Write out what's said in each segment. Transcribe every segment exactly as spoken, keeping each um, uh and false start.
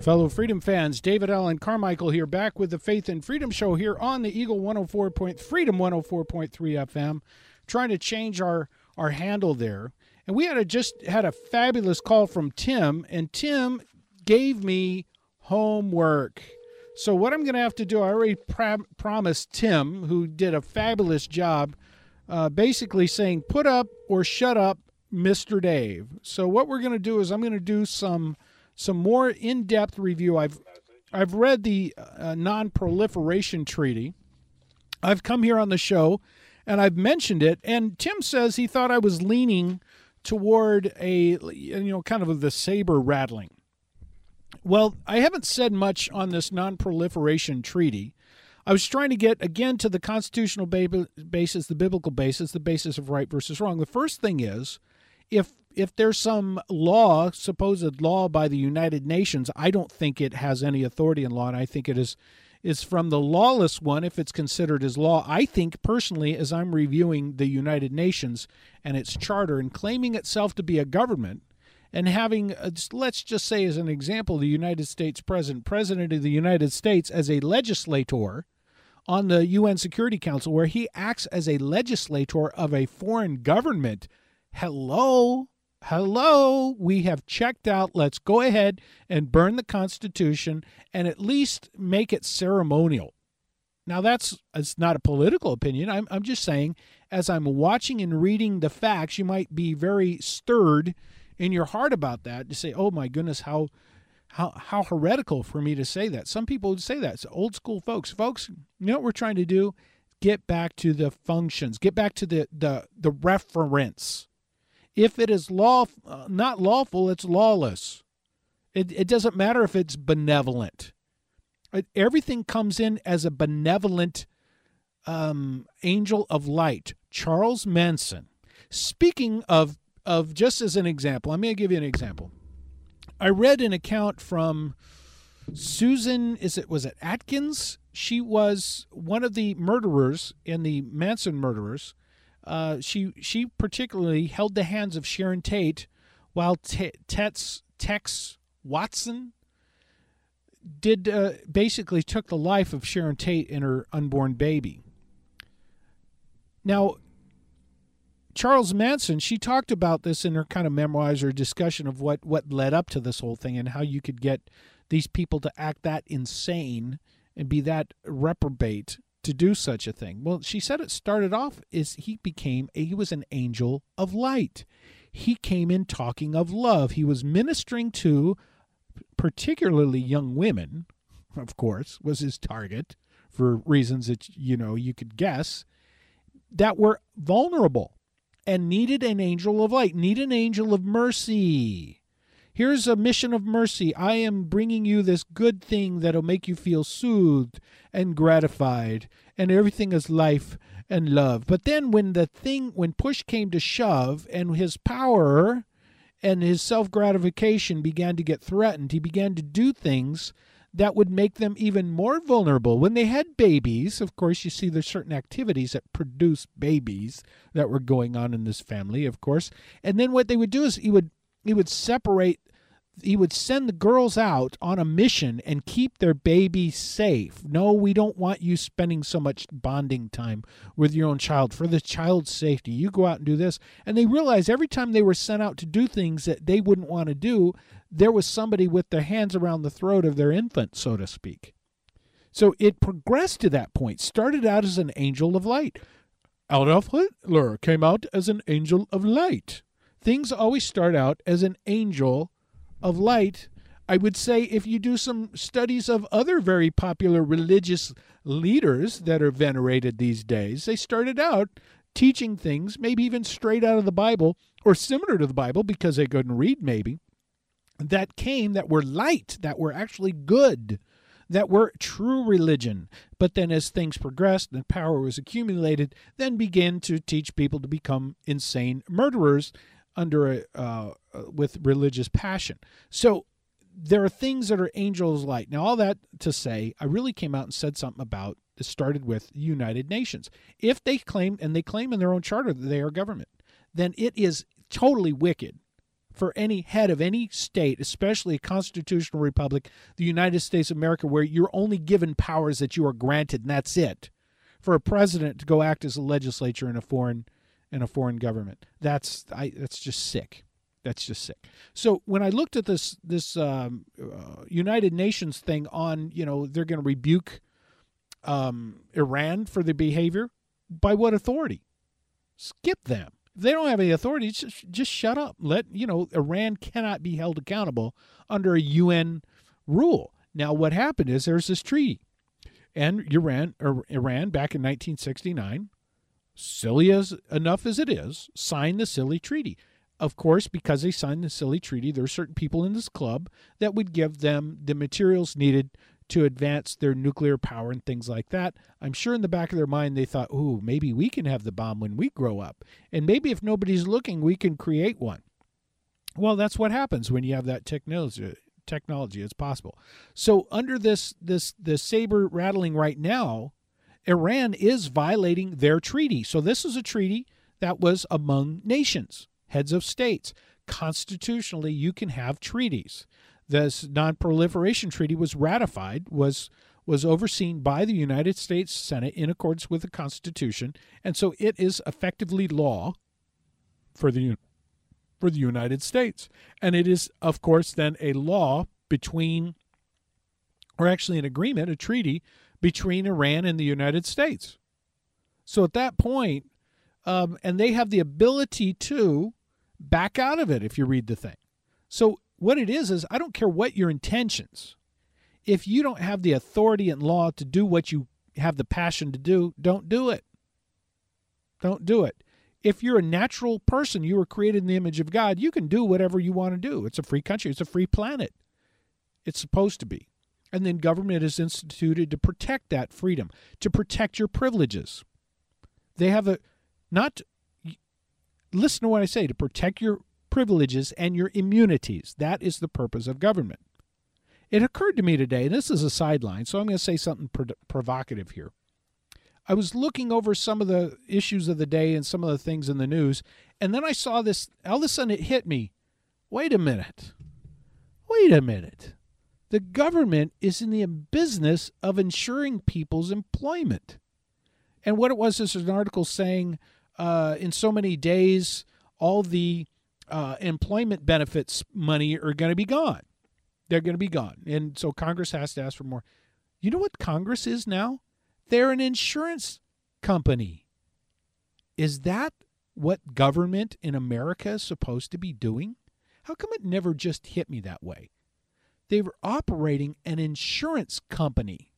Fellow Freedom fans, David Allen Carmichael here, back with the Faith and Freedom Show here on the Eagle one oh four point Freedom one oh four point three F M, trying to change our, our handle there. And we had a, just had a fabulous call from Tim, and Tim gave me homework. So what I'm going to have to do, I already pra- promised Tim, who did a fabulous job, uh, basically saying, put up or shut up, Mister Dave. So what we're going to do is I'm going to do some some more in-depth review. I've I've read the uh, Non-Proliferation Treaty. I've come here on the show, and I've mentioned it, and Tim says he thought I was leaning toward a, you know, kind of the saber rattling. Well, I haven't said much on this Non-Proliferation Treaty. I was trying to get, again, to the constitutional basis, the biblical basis, the basis of right versus wrong. The first thing is, if if there's some law, supposed law by the United Nations, I don't think it has any authority in law, and I think it is is from the lawless one if it's considered as law. I think, personally, as I'm reviewing the United Nations and its charter and claiming itself to be a government, and having, a, let's just say as an example, the United States President, President of the United States as a legislator on the U N Security Council, where he acts as a legislator of a foreign government. Hello, hello, we have checked out. Let's go ahead and burn the Constitution and at least make it ceremonial. Now, that's it's not a political opinion. I'm, I'm just saying, as I'm watching and reading the facts, you might be very stirred in your heart about that, to say, oh my goodness, how how how heretical for me to say that. Some people would say that. It's old school folks. Folks, you know what we're trying to do? Get back to the functions. Get back to the the, the reference. If it is law, uh, not lawful, it's lawless. It, it doesn't matter if it's benevolent. It, everything comes in as a benevolent um, angel of light. Charles Manson. Speaking of, of, just as an example, I'm going to give you an example. I read an account from Susan, is it, was it Atkins? She was one of the murderers in the Manson murderers. Uh, she she particularly held the hands of Sharon Tate while T- Tex, Tex Watson did uh, basically took the life of Sharon Tate and her unborn baby. Now, Charles Manson, she talked about this in her kind of memoirs or discussion of what, what led up to this whole thing and how you could get these people to act that insane and be that reprobate to do such a thing. Well, she said it started off is he became, a, he was an angel of light. He came in talking of love. He was ministering to particularly young women, of course, was his target for reasons that, you know, you could guess, that were vulnerable and needed an angel of light, need an angel of mercy. Here's a mission of mercy. I am bringing you this good thing that'll make you feel soothed and gratified, and everything is life and love. But then when the thing, when push came to shove and his power and his self-gratification began to get threatened, he began to do things that would make them even more vulnerable. When they had babies, of course, you see there's certain activities that produce babies that were going on in this family, of course. And then what they would do is he would he would separate, he would send the girls out on a mission and keep their baby safe. No, we don't want you spending so much bonding time with your own child for the child's safety. You go out and do this. And they realized every time they were sent out to do things that they wouldn't want to do, there was somebody with their hands around the throat of their infant, so to speak. So it progressed to that point. Started out as an angel of light. Adolf Hitler came out as an angel of light. Things always start out as an angel of light. I would say if you do some studies of other very popular religious leaders that are venerated these days, they started out teaching things, maybe even straight out of the Bible or similar to the Bible because they couldn't read maybe, that came that were light, that were actually good, that were true religion. But then as things progressed and power was accumulated, then began to teach people to become insane murderers under a, uh, with religious passion. So there are things that are angels light. Now, all that to say, I really came out and said something about, it started with the United Nations. If they claim, and they claim in their own charter that they are government, then it is totally wicked for any head of any state, especially a constitutional republic, the United States of America, where you're only given powers that you are granted, and that's it. For a president to go act as a legislature in a foreign in a foreign government, that's I that's just sick. That's just sick. So when I looked at this this um, uh, United Nations thing on, you know, they're going to rebuke um, Iran for their behavior, by what authority? Skip them. If they don't have any authority, just, just shut up. Let, you know, Iran cannot be held accountable under a U N rule. Now, what happened is there's this treaty. And Iran, or Iran back in nineteen sixty-nine, silly as enough as it is, signed the silly treaty. Of course, because they signed the silly treaty, there are certain people in this club that would give them the materials needed to advance their nuclear power and things like that. I'm sure in the back of their mind they thought, ooh, maybe we can have the bomb when we grow up. And maybe if nobody's looking, we can create one. Well, that's what happens when you have that technology. Technology, it's possible. So under this this this saber rattling right now, Iran is violating their treaty. So this is a treaty that was among nations, heads of states. Constitutionally, you can have treaties. This non-proliferation treaty was ratified, was was overseen by the United States Senate in accordance with the Constitution, and so it is effectively law for the for the United States. And it is, of course, then a law between, or actually an agreement, a treaty between Iran and the United States. So at that point, um, and they have the ability to back out of it if you read the thing. So what it is, is I don't care what your intentions. If you don't have the authority and law to do what you have the passion to do, don't do it. Don't do it. If you're a natural person, you were created in the image of God, you can do whatever you want to do. It's a free country. It's a free planet. It's supposed to be. And then government is instituted to protect that freedom, to protect your privileges. They have a, not, listen to what I say, to protect your privileges and your immunities. That is the purpose of government. It occurred to me today, and this is a sideline, so I'm going to say something pro- provocative here. I was looking over some of the issues of the day and some of the things in the news, and then I saw this, all of a sudden it hit me. Wait a minute. Wait a minute. The government is in the business of ensuring people's employment. And what it was is an article saying uh, in so many days, all the uh, employment benefits money are going to be gone. They're going to be gone. And so Congress has to ask for more. You know what Congress is now? They're an insurance company. Is that what government in America is supposed to be doing? How come it never just hit me that way? They were operating an insurance company.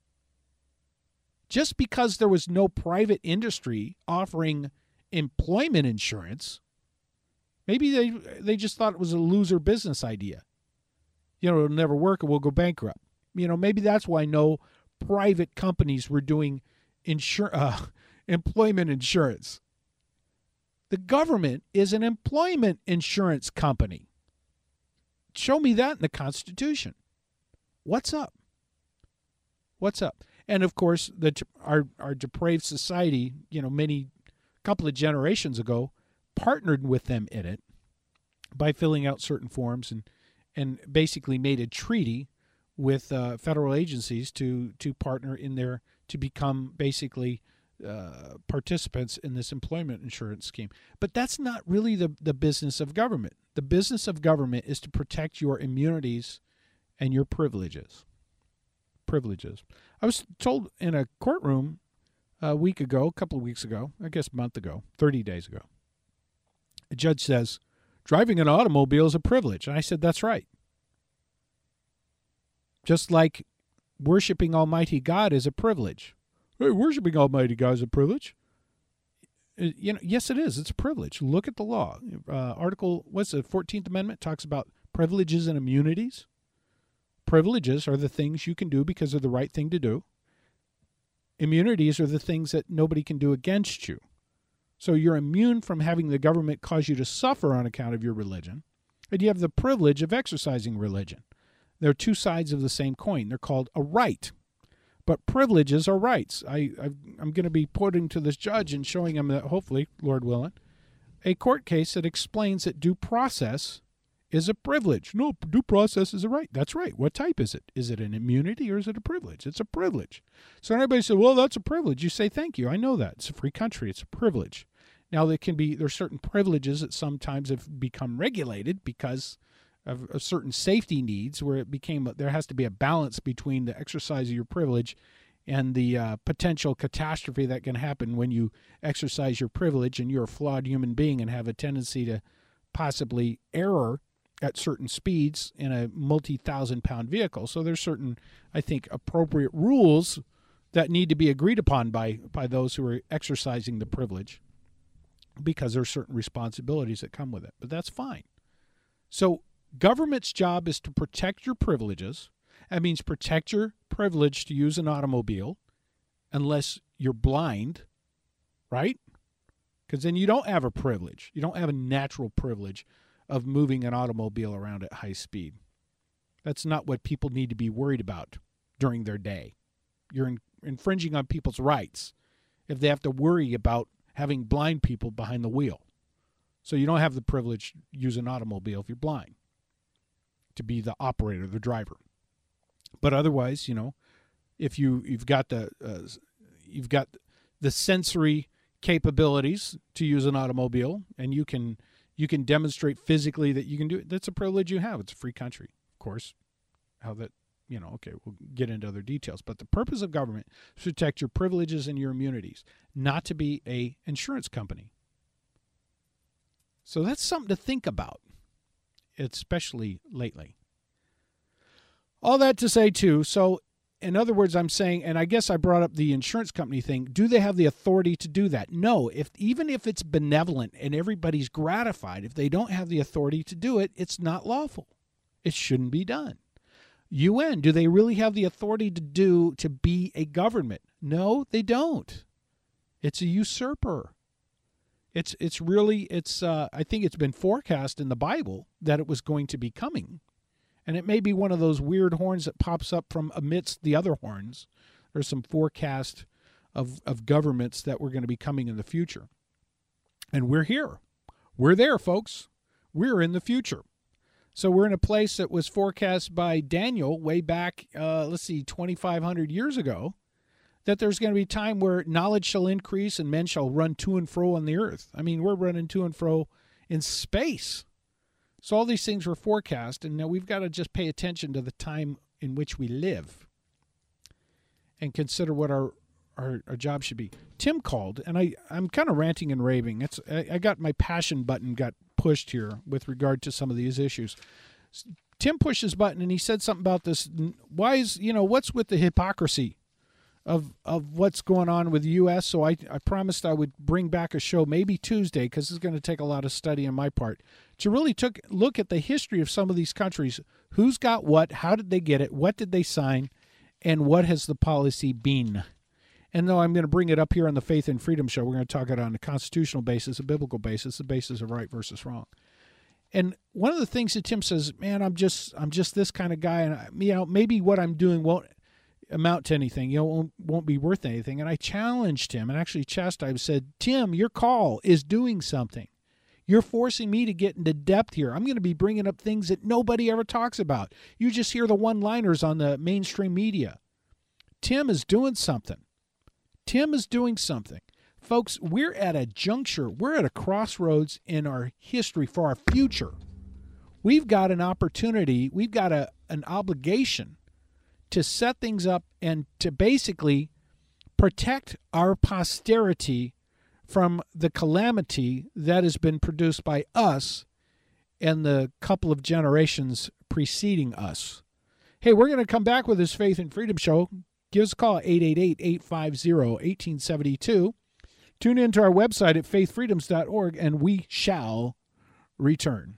Just because there was no private industry offering employment insurance, maybe they they just thought it was a loser business idea. You know, it'll never work and we'll go bankrupt. You know, maybe that's why no private companies were doing insur- uh, employment insurance. The government is an employment insurance company. Show me that in the Constitution. What's up? What's up? And of course, the our our depraved society, you know, many couple of generations ago, partnered with them in it by filling out certain forms and and basically made a treaty with uh, federal agencies to to partner in their to become basically uh, participants in this employment insurance scheme. But that's not really the the business of government. The business of government is to protect your immunities and your privileges. Privileges. I was told in a courtroom a week ago, a couple of weeks ago, I guess a month ago, thirty days ago, a judge says, driving an automobile is a privilege. And I said, that's right. Just like worshiping Almighty God is a privilege. Hey, worshiping Almighty God is a privilege. You know, yes, it is. It's a privilege. Look at the law. Uh, Article, what's the fourteenth Amendment? Talks about privileges and immunities. Privileges are the things you can do because they're the right thing to do. Immunities are the things that nobody can do against you. So you're immune from having the government cause you to suffer on account of your religion, and you have the privilege of exercising religion. They're two sides of the same coin. They're called a right. But privileges are rights. I, I, I'm going to be putting to this judge and showing him that, hopefully, Lord willing, a court case that explains that due process is a privilege. No, due process is a right. That's right. What type is it? Is it an immunity or is it a privilege? It's a privilege. So everybody says, well, that's a privilege. You say, thank you. I know that. It's a free country. It's a privilege. Now, there can be, there's certain privileges that sometimes have become regulated because of, of certain safety needs where it became, there has to be a balance between the exercise of your privilege and the uh, potential catastrophe that can happen when you exercise your privilege and you're a flawed human being and have a tendency to possibly error at certain speeds in a multi-thousand pound vehicle. So there's certain, I think, appropriate rules that need to be agreed upon by, by those who are exercising the privilege, because there are certain responsibilities that come with it. But that's fine. So government's job is to protect your privileges. That means protect your privilege to use an automobile unless you're blind, right? Because then you don't have a privilege. You don't have a natural privilege of moving an automobile around at high speed. That's not what people need to be worried about during their day. You're in, infringing on people's rights if they have to worry about having blind people behind the wheel. So you don't have the privilege to use an automobile if you're blind, to be the operator, the driver. But otherwise, you know, if you you've got the uh, you've got the sensory capabilities to use an automobile, and you can you can demonstrate physically that you can do it, that's a privilege you have. It's a free country, of course. How that, you know, okay, we'll get into other details. But the purpose of government is to protect your privileges and your immunities, not to be a insurance company. So that's something to think about, especially lately. All that to say, too, so in other words, I'm saying, and I guess I brought up the insurance company thing, do they have the authority to do that? No. If even if it's benevolent and everybody's gratified, if they don't have the authority to do it, it's not lawful. It shouldn't be done. U N, do they really have the authority to do, to be a government? No, they don't. It's a usurper. It's it's really, it's uh, I think it's been forecast in the Bible that it was going to be coming. And it may be one of those weird horns that pops up from amidst the other horns. There's some forecast of, of governments that were going to be coming in the future. And we're here. We're there, folks. We're in the future. So we're in a place that was forecast by Daniel way back, uh, let's see, twenty-five hundred years ago, that there's going to be a time where knowledge shall increase and men shall run to and fro on the earth. I mean, we're running to and fro in space. So all these things were forecast, and now we've got to just pay attention to the time in which we live and consider what our our, our job should be. Tim called, and I, I'm kind of ranting and raving. It's I, I got my passion button got pushed here with regard to some of these issues. Tim pushed his button, and he said something about this. Why is, you know, what's with the hypocrisy of of what's going on with the U S? So I, I promised I would bring back a show maybe Tuesday, because it's going to take a lot of study on my part, to really took, look at the history of some of these countries. Who's got what? How did they get it? What did they sign? And what has the policy been? And though I'm going to bring it up here on the Faith and Freedom Show, we're going to talk it on a constitutional basis, a biblical basis, the basis of right versus wrong. And one of the things that Tim says, man, I'm just I'm just this kind of guy, and I, you know, maybe what I'm doing won't amount to anything, you know, won't, won't be worth anything. And I challenged him and actually chastised, said, Tim, your call is doing something. You're forcing me to get into depth here. I'm going to be bringing up things that nobody ever talks about. You just hear the one-liners on the mainstream media. Tim is doing something. Tim is doing something. Folks, we're at a juncture. We're at a crossroads in our history for our future. We've got an opportunity. We've got a, an obligation to set things up and to basically protect our posterity from the calamity that has been produced by us and the couple of generations preceding us. Hey, we're going to come back with this Faith and Freedom Show. Give us a call, eight eight eight, eight five zero, one eight seven two. Tune in to our website at faith freedoms dot org, and we shall return.